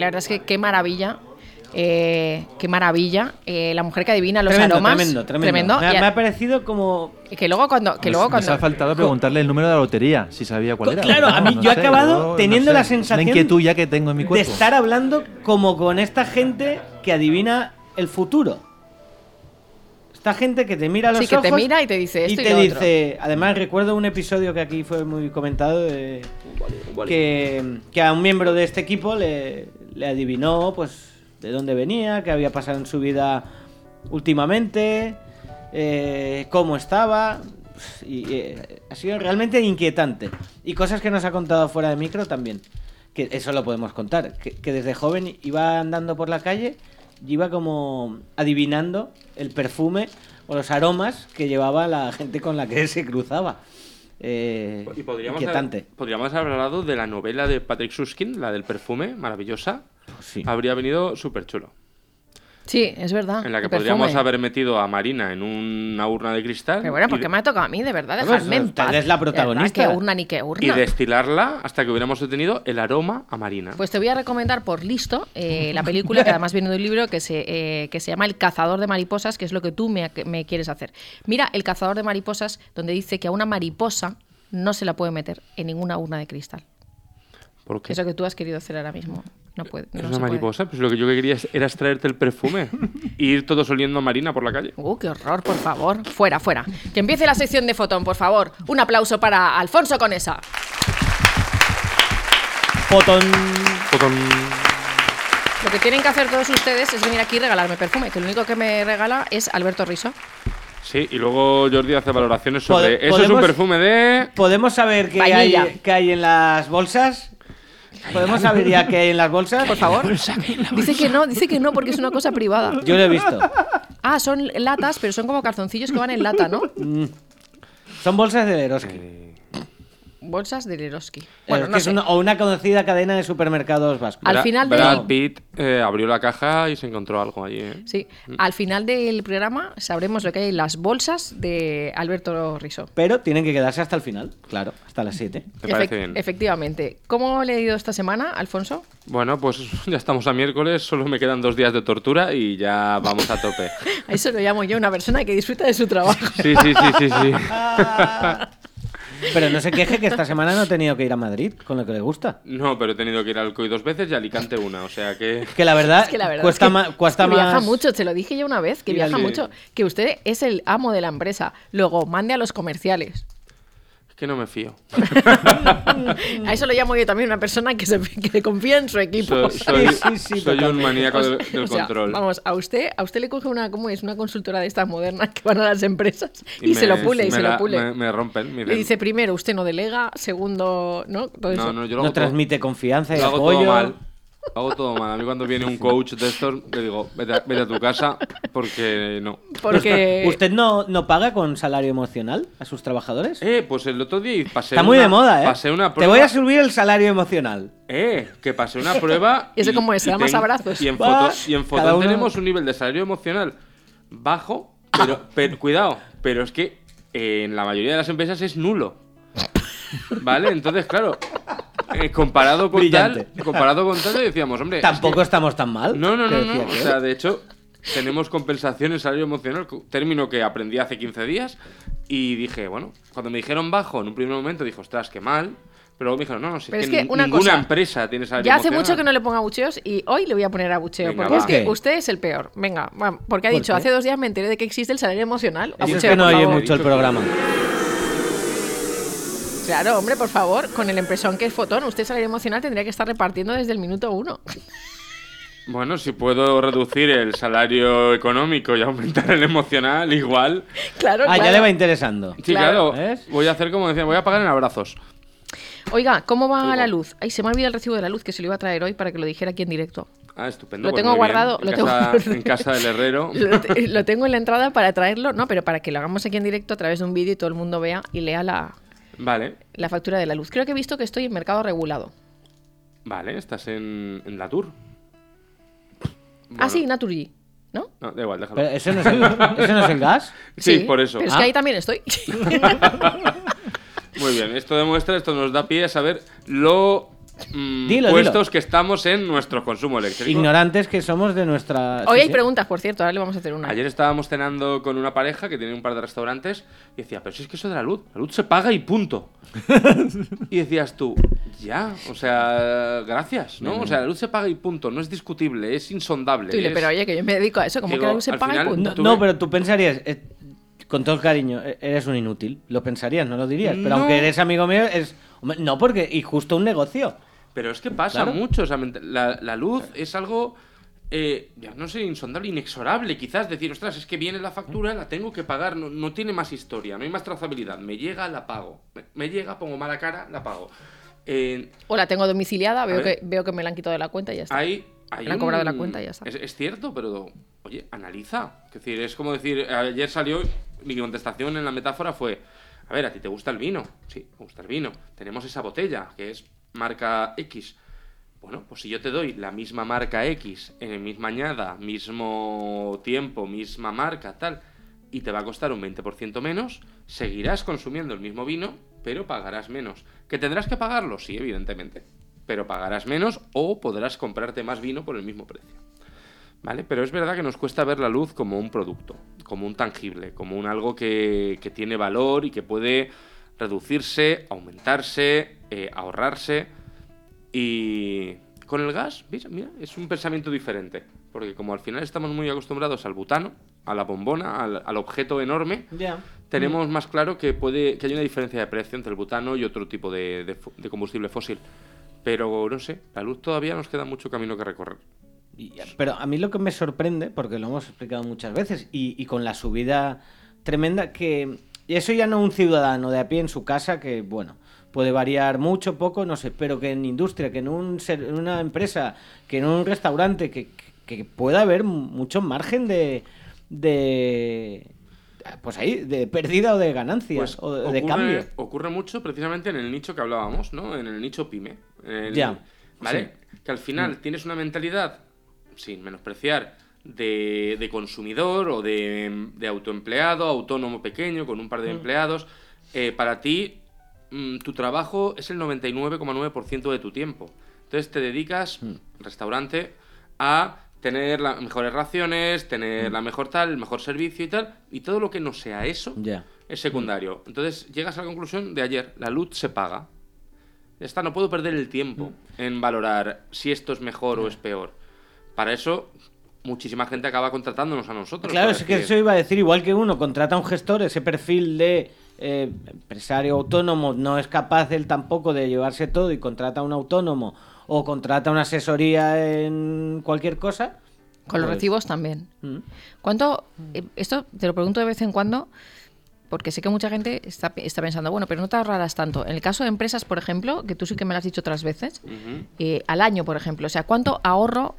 La verdad es que qué maravilla. Qué maravilla. La mujer que adivina los aromas. Tremendo. Me ha parecido como... Que luego cuando nos ha faltado preguntarle el número de la lotería, si sabía cuál era. Claro, a mí yo he acabado teniendo la sensación... La inquietud ya que tengo en mi cuerpo. De estar hablando como con esta gente que adivina el futuro. Esta gente que te mira a los ojos... Sí, que te mira y te dice esto y te lo dice... Además, recuerdo un episodio que aquí fue muy comentado que a un miembro de este equipo le adivinó, pues... de dónde venía, qué había pasado en su vida últimamente, cómo estaba, y ha sido realmente inquietante. Y cosas que nos ha contado fuera de micro también, que eso lo podemos contar, que desde joven iba andando por la calle y iba como adivinando el perfume o los aromas que llevaba la gente con la que se cruzaba. Y inquietante. Podríamos haber hablado de la novela de Patrick Süskind, la del perfume, maravillosa. Sí. Habría venido súper chulo. Sí, es verdad. En la que perfume. podríamos haber metido a Marina en una urna de cristal. Pero bueno, porque me ha tocado a mí, de verdad, dejadme en paz. Es la protagonista. Qué urna ni qué urna. Y destilarla hasta que hubiéramos obtenido el aroma a Marina. Pues te voy a recomendar por listo la película, que además viene de un libro que se llama El cazador de mariposas, que es lo que tú me quieres hacer. Mira, El cazador de mariposas, donde dice que a una mariposa no se la puede meter en ninguna urna de cristal. ¿Por qué? Eso que tú has querido hacer ahora mismo. No puede. ¿Es una mariposa? Pues lo que yo quería era extraerte el perfume y ir todos oliendo a Marina por la calle. Qué horror, por favor. Fuera. Que empiece la sección de Fotón, por favor. Un aplauso para Alfonso Conesa. Fotón. Lo que tienen que hacer todos ustedes es venir aquí y regalarme perfume, que lo único que me regala es Alberto Riso. Sí, y luego Jordi hace valoraciones sobre... Eso es un perfume de... ¿Podemos saber qué hay en las bolsas? ¿Podemos saber ya qué hay en las bolsas? Por favor. Dice que no, porque es una cosa privada. Yo lo he visto. Ah, son latas, pero son como calzoncillos que van en lata, ¿no? Son bolsas de Eroski. Bolsas de Eroski. Bueno, no sé. O una conocida cadena de supermercados vascos. Al final Brad Pitt abrió la caja y se encontró algo allí. Sí, al final del programa sabremos lo que hay en las bolsas de Alberto Riso. Pero tienen que quedarse hasta el final, claro, hasta las 7. Me parece bien. Efectivamente. ¿Cómo le he ido esta semana, Alfonso? Bueno, pues ya estamos a miércoles, solo me quedan 2 días de tortura y ya vamos a tope. A eso lo llamo yo una persona que disfruta de su trabajo. Sí. Pero no se queje que esta semana no he tenido que ir a Madrid, con lo que le gusta. No, pero he tenido que ir a Alcoy 2 veces y a Alicante 1, o sea que... Que la verdad, cuesta más... Viaja mucho, te lo dije yo una vez, que viaja mucho. Que usted es el amo de la empresa. Luego, mande a los comerciales. Es que no me fío. A eso lo llamo yo también, una persona que confía en su equipo. Soy un maníaco del control. Vamos, a usted le coge una consultora de estas modernas que van a las empresas y se lo pule. Me rompen. Le dice primero, usted no delega, segundo, ¿no? Todo eso. No, yo lo hago transmite confianza y lo hago apoyo. Todo mal. Hago todo mal. A mí cuando viene un coach de estos, le digo, vete a tu casa porque no. Porque... ¿Usted no paga con salario emocional a sus trabajadores? Pues el otro día pasé Está muy de moda, ¿eh? Pasé una prueba. Te voy a subir el salario emocional. Que pasé una prueba. ¿Y eso cómo es? ¿Se da más abrazos? Y en Fotón tenemos un nivel de salario emocional bajo, pero cuidado, pero es que en la mayoría de las empresas es nulo. ¿Vale? Entonces, claro... comparado con tal, decíamos, hombre... Tampoco estamos tan mal. No. O sea, de hecho, tenemos compensación en salario emocional, término que aprendí hace 15 días, y dije, bueno, cuando me dijeron bajo, en un primer momento dije, ostras, qué mal, pero luego me dijeron, no, si es que ninguna empresa tiene salario ya emocional. hace mucho que no le pongo abucheos y hoy le voy a poner abucheo, Venga, porque va. es que usted es el peor. Venga, porque ha dicho, hace 2 días me enteré de que existe el salario emocional. Es que no oye mucho el programa. Claro, hombre, por favor, con el empresón que es Fotón, usted salario emocional tendría que estar repartiendo desde el minuto 1. Bueno, si puedo reducir el salario económico y aumentar el emocional, igual. Claro. Ya le va interesando. Sí, claro. Voy a hacer como decía, voy a pagar en abrazos. Oiga, ¿cómo va la luz? Ay, se me ha olvidado el recibo de la luz, que se lo iba a traer hoy para que lo dijera aquí en directo. Ah, estupendo. Lo tengo guardado. En casa del herrero. Lo tengo en la entrada para traerlo, no, pero para que lo hagamos aquí en directo a través de un vídeo y todo el mundo vea y lea la factura de la luz. Creo que he visto que estoy en mercado regulado. Vale, estás en la Tour. Bueno. Ah, sí, Naturgy, ¿no? No, da igual, déjalo. ¿Pero ¿Ese no es el gas? Sí, por eso. Pero es que ahí también estoy. Muy bien, esto nos da pie a saber lo puestos que estamos en nuestro consumo eléctrico. Ignorantes que somos de nuestra... Hoy hay preguntas, por cierto, ahora le vamos a hacer una. Ayer estábamos cenando con una pareja que tiene un par de restaurantes y decía, pero si es que eso de la luz se paga y punto. Y decías tú, ya, o sea, gracias, ¿no? O sea, la luz se paga y punto, no es discutible, es insondable. Pero oye, que yo me dedico a eso, como que la luz se paga y punto. No, pero tú pensarías... con todo el cariño, eres un inútil. Lo pensarías, no lo dirías. Pero aunque eres amigo mío, es... No, porque... Y justo un negocio. Pero es que pasa mucho. O sea, la luz es algo... ya no sé, insondable, inexorable. Quizás decir, ostras, es que viene la factura, la tengo que pagar. No tiene más historia, no hay más trazabilidad. Me llega, la pago. Me llega, pongo mala cara, la pago. O la tengo domiciliada, veo que me la han quitado de la cuenta y ya está. Me han cobrado de la cuenta y ya está. Es cierto, pero... Oye, analiza. Es decir, es como decir... Ayer salió... Mi contestación en la metáfora fue... A ver, ¿a ti te gusta el vino? Sí, me gusta el vino. Tenemos esa botella, que es marca X. Bueno, pues si yo te doy la misma marca X, misma añada, mismo tiempo, misma marca, tal, y te va a costar un 20% menos, seguirás consumiendo el mismo vino, pero pagarás menos. ¿Que tendrás que pagarlo? Sí, evidentemente. Pero pagarás menos o podrás comprarte más vino por el mismo precio. ¿Vale? Pero es verdad que nos cuesta ver la luz como un producto, como un tangible, como un algo que tiene valor y que puede reducirse, aumentarse, ahorrarse. Y con el gas, mira, es un pensamiento diferente. Porque como al final estamos muy acostumbrados al butano, a la bombona, al objeto enorme, tenemos más claro que hay una diferencia de precio entre el butano y otro tipo de combustible fósil. Pero no sé, la luz todavía nos queda mucho camino que recorrer. Pero a mí lo que me sorprende, porque lo hemos explicado muchas veces, y con la subida tremenda, que eso ya no un ciudadano de a pie en su casa, que bueno, puede variar mucho, poco, no sé, pero que en industria, que en una empresa, que en un restaurante, que pueda haber mucho margen de pues ahí, de pérdida o de ganancias, o de cambio. Ocurre mucho precisamente en el nicho que hablábamos, ¿no? En el nicho pyme. ¿Vale? Sí. Que al final tienes una mentalidad, sin menospreciar, de consumidor o de autoempleado, autónomo pequeño, con un par de empleados. Para ti, tu trabajo es el 99,9% de tu tiempo. Entonces te dedicas, restaurante, a tener las mejores raciones, tener la mejor el mejor servicio y tal, y todo lo que no sea eso es secundario. Entonces llegas a la conclusión de ayer, la luz se paga. No puedo perder el tiempo en valorar si esto es mejor o es peor. Para eso, muchísima gente acaba contratándonos a nosotros. Claro, es que eso iba a decir, igual que uno contrata a un gestor, ese perfil de empresario autónomo no es capaz él tampoco de llevarse todo y contrata a un autónomo o contrata una asesoría en cualquier cosa. Con los recibos también. ¿Cuánto? Esto te lo pregunto de vez en cuando, porque sé que mucha gente está pensando, bueno, pero no te ahorrarás tanto. En el caso de empresas, por ejemplo, que tú sí que me lo has dicho otras veces, al año, por ejemplo, o sea, ¿cuánto ahorro?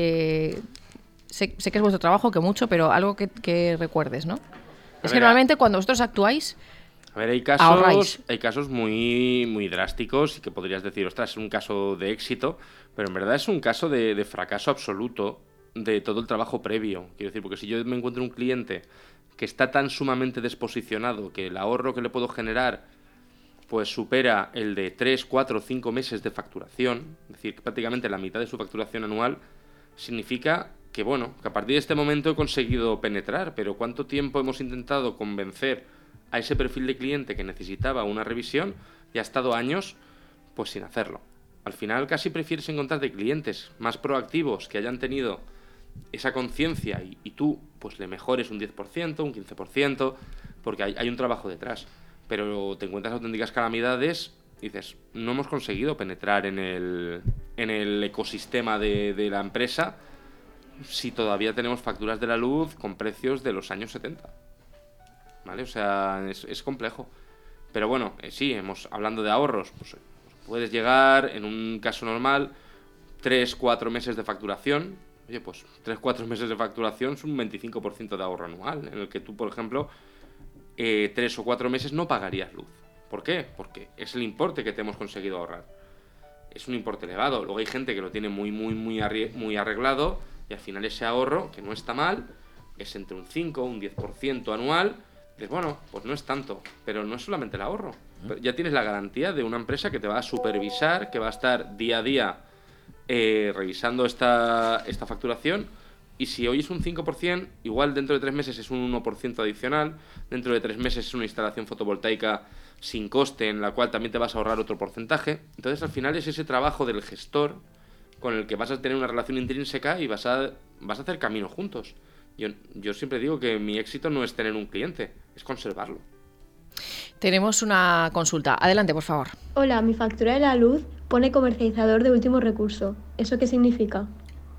Sé que es vuestro trabajo, que mucho, pero algo que recuerdes, ¿no? Es que normalmente cuando vosotros actuáis, a ver, hay casos muy, muy drásticos y que podrías decir, ostras, es un caso de éxito, pero en verdad es un caso de fracaso absoluto de todo el trabajo previo. Quiero decir, porque si yo me encuentro un cliente que está tan sumamente desposicionado que el ahorro que le puedo generar pues supera el de 3, 4, 5 meses de facturación, es decir, que prácticamente la mitad de su facturación anual, significa que, bueno, que a partir de este momento he conseguido penetrar, pero ¿cuánto tiempo hemos intentado convencer a ese perfil de cliente que necesitaba una revisión y ha estado años pues sin hacerlo? Al final casi prefieres encontrarte clientes más proactivos que hayan tenido esa conciencia y tú pues le mejores un 10%, un 15%, porque hay un trabajo detrás. Pero te encuentras auténticas calamidades y dices, no hemos conseguido penetrar en el ecosistema de la empresa si todavía tenemos facturas de la luz con precios de los años 70. ¿Vale? O sea, es complejo. Pero bueno, sí, hablando de ahorros, pues puedes llegar, en un caso normal, 3-4 meses de facturación. Oye, pues 3-4 meses de facturación es un 25% de ahorro anual, en el que tú, por ejemplo, 3 o 4 meses no pagarías luz. ¿Por qué? Porque es el importe que te hemos conseguido ahorrar. Es un importe elevado. Luego hay gente que lo tiene muy arreglado y al final ese ahorro, que no está mal, es entre un 5 o un 10% anual. Dices, bueno, pues no es tanto, pero no es solamente el ahorro. Ya tienes la garantía de una empresa que te va a supervisar, que va a estar día a día revisando esta facturación. Y si hoy es un 5%, igual dentro de 3 meses es un 1% adicional, dentro de 3 meses es una instalación fotovoltaica sin coste, en la cual también te vas a ahorrar otro porcentaje. Entonces, al final es ese trabajo del gestor con el que vas a tener una relación intrínseca y vas a hacer camino juntos. Yo siempre digo que mi éxito no es tener un cliente, es conservarlo. Tenemos una consulta. Adelante, por favor. Hola, mi factura de la luz pone comercializador de último recurso. ¿Eso qué significa?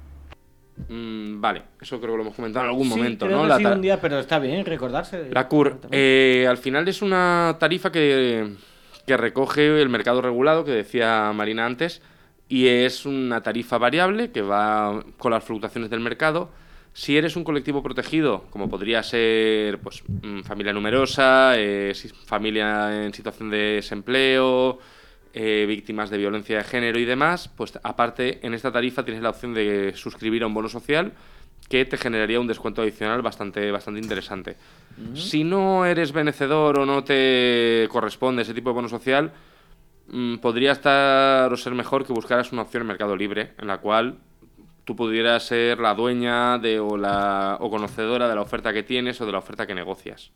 Vale, eso creo que lo hemos comentado en algún momento, creo ¿no? Que sí, un día, pero está bien recordarse. La CUR, al final es una tarifa que recoge el mercado regulado, que decía Marina antes, y es una tarifa variable que va con las fluctuaciones del mercado. Si eres un colectivo protegido, como podría ser pues, familia numerosa, familia en situación de desempleo, víctimas de violencia de género y demás, pues aparte en esta tarifa tienes la opción de suscribir a un bono social que te generaría un descuento adicional bastante interesante. Si no eres vencedor o no te corresponde ese tipo de bono social, podría estar o ser mejor que buscaras una opción en Mercado Libre en la cual tú pudieras ser la dueña o conocedora de la oferta que tienes o de la oferta que negocias.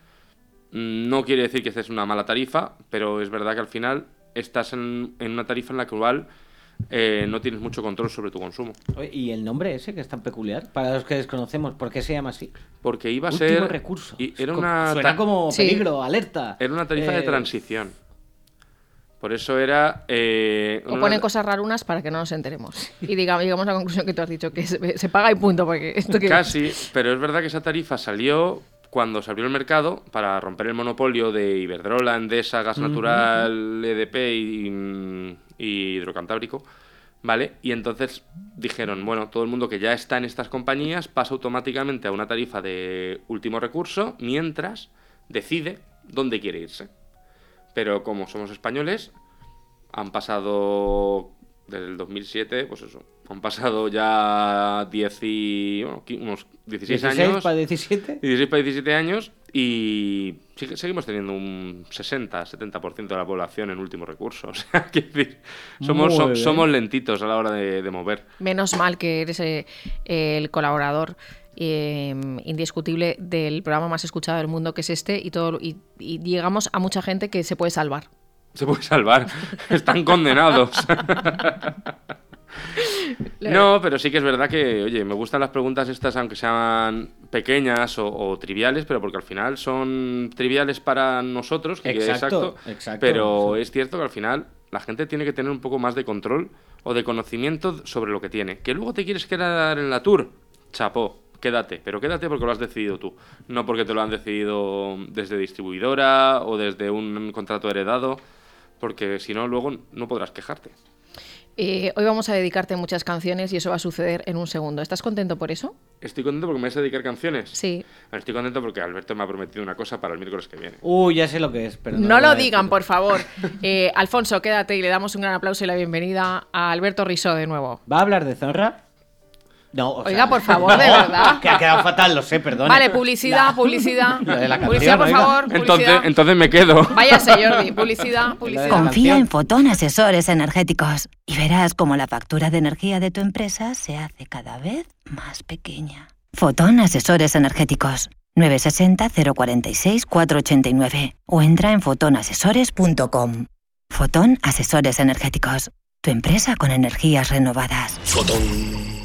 No quiere decir que estés en una mala tarifa, pero es verdad que al final estás en una tarifa en la cual no tienes mucho control sobre tu consumo. ¿Y el nombre ese que es tan peculiar? Para los que desconocemos, ¿por qué se llama así? Porque iba a Último ser... recurso. Suena como peligro, alerta. Era una tarifa de transición. Por eso era... o ponen cosas rarunas para que no nos enteremos. Y digamos la conclusión que tú has dicho, que se paga y punto. Porque esto que... Casi, pero es verdad que esa tarifa salió cuando se abrió el mercado para romper el monopolio de Iberdrola, Endesa, Gas Natural, EDP y Hidrocantábrico, ¿vale? Y entonces dijeron, bueno, todo el mundo que ya está en estas compañías pasa automáticamente a una tarifa de último recurso mientras decide dónde quiere irse. Pero como somos españoles, han pasado desde el 2007, pues eso, han pasado ya unos 16 años. 16 para 17. 16 para 17 años y seguimos teniendo un 60-70% de la población en último recurso. O sea, quiero decir, somos lentitos a la hora de mover. Menos mal que eres el colaborador indiscutible del programa más escuchado del mundo, que es este, y llegamos a mucha gente que se puede salvar. Se puede salvar. Están condenados. No, pero sí que es verdad que, oye, me gustan las preguntas estas, aunque sean pequeñas o triviales, pero porque al final son triviales para nosotros, que exacto, pero es cierto que al final la gente tiene que tener un poco más de control o de conocimiento sobre lo que tiene. ¿Que luego te quieres quedar en la tour? Chapó, quédate, pero quédate porque lo has decidido tú, no porque te lo han decidido desde distribuidora o desde un contrato heredado, porque si no, luego no podrás quejarte. Hoy vamos a dedicarte muchas canciones y eso va a suceder en un segundo. ¿Estás contento por eso? Estoy contento porque me vas a dedicar canciones. Sí. Estoy contento porque Alberto me ha prometido una cosa para el miércoles que viene. Ya sé lo que es, pero no lo digan, por favor. Alfonso, quédate y le damos un gran aplauso y la bienvenida a Alberto Risó de nuevo. ¿Va a hablar de Zorra? No, Oiga, por favor, de verdad. Que ha quedado fatal, lo sé, perdón. Vale, publicidad. Publicidad, por favor. Entonces me quedo. Váyase, Jordi. Publicidad. Confía en Fotón Asesores Energéticos y verás cómo la factura de energía de tu empresa se hace cada vez más pequeña. Fotón Asesores Energéticos. 960-046-489 o entra en fotonasesores.com. Fotón Asesores Energéticos. Tu empresa con energías renovadas. Fotón.